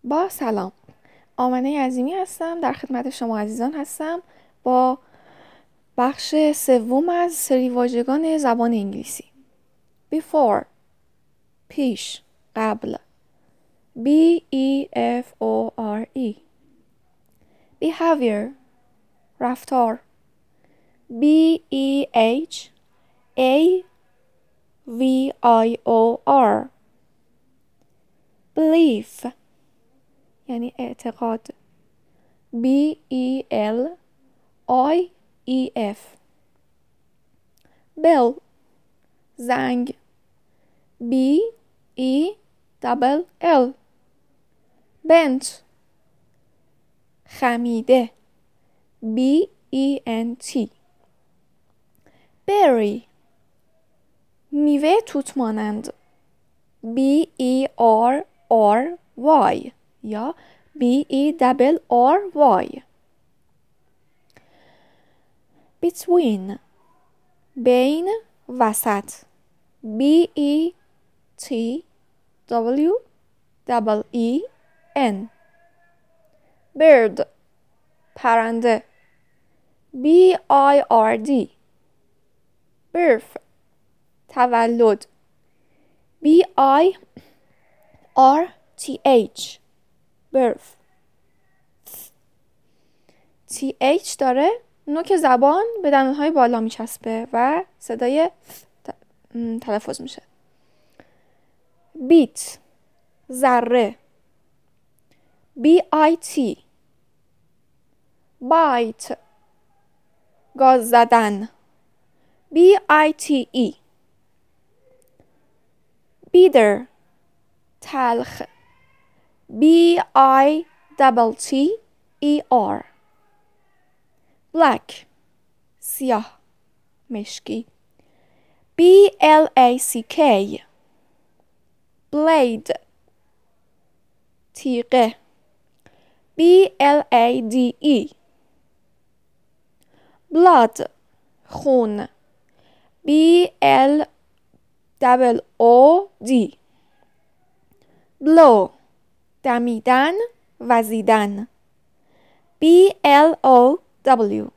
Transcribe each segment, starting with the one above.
با سلام، آمنه عظیمی هستم. در خدمت شما عزیزان هستم با بخش سوم از سری واژگان زبان انگلیسی. Before، پیش، قبل. B-E-F-O-R-E. Behavior، رفتار. B-E-H-A-V-I-O-R. Belief یعنی اعتقاد. B-E-L-I-E-F. bell زنگ. B-E-double-L. bent خمیده. B-E-N-T. berry میوه توت مانند. B-E-R-R-Y یا B-E-double-R-Y. between بین، وسط. B-E-T-W-E-E-N. bird پرنده. B-I-R-D. birth تولد. B-I-R-T-H. birth. TH داره نوک زبان به دندانهای بالا میچسبه و صدای تلفظ میشه. بیت ذره. B-I-T. bite گاز زدن. B-I-T-E. bitter تلخ. B-I-T-T-E-R. black سیاه، مشکی. B-L-A-C-K. blade تیغه. B-L-A-D-E. blood خون. B-L-O-O-D. blow دمیدن، وزیدن. B-L-O-W.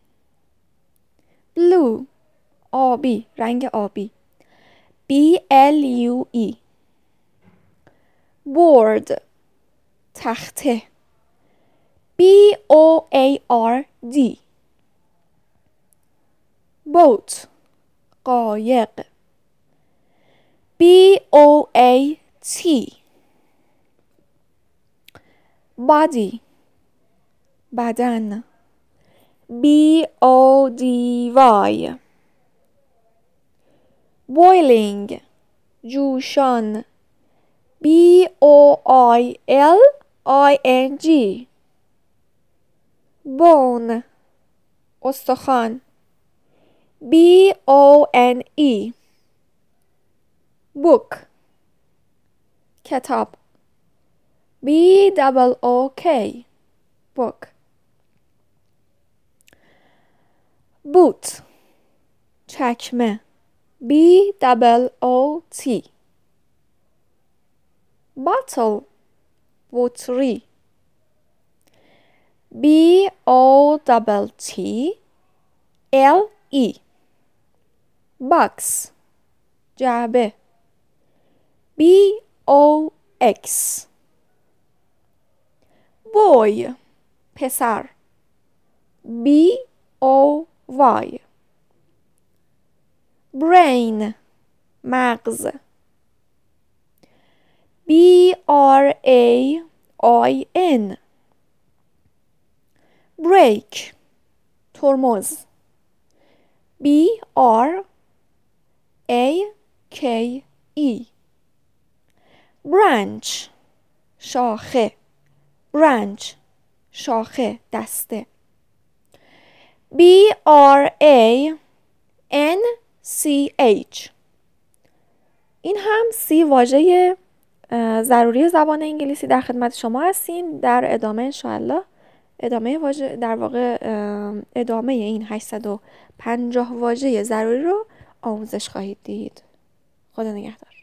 blue آبی، رنگ آبی. B-L-U-E. board تخته. B-O-A-R-D. boat قایق. B-O-A-T. body بدن. B-O-D-Y. boiling جوشان. B-O-I-L-I-N-G. bone استخوان. B-O-N-E. book کتاب. B-O-O-K. book. boot چکمه. B-O-O-T. bottle بطری. B-O-T-T-L-E. box جعبه. B-O-X. boy پسر. B-O-Y. brain مغز. B-R-A-I-N. break ترمز. B-R-A-K-E. branch شاخه. branch شاخه، دسته. B-R-A-N-C-H. این هم 30 واژه ضروری زبان انگلیسی در خدمت شما هستیم. در ادامه انشاءالله ادامه این 850 واژه ضروری رو آموزش خواهید دید. خدا نگهدار.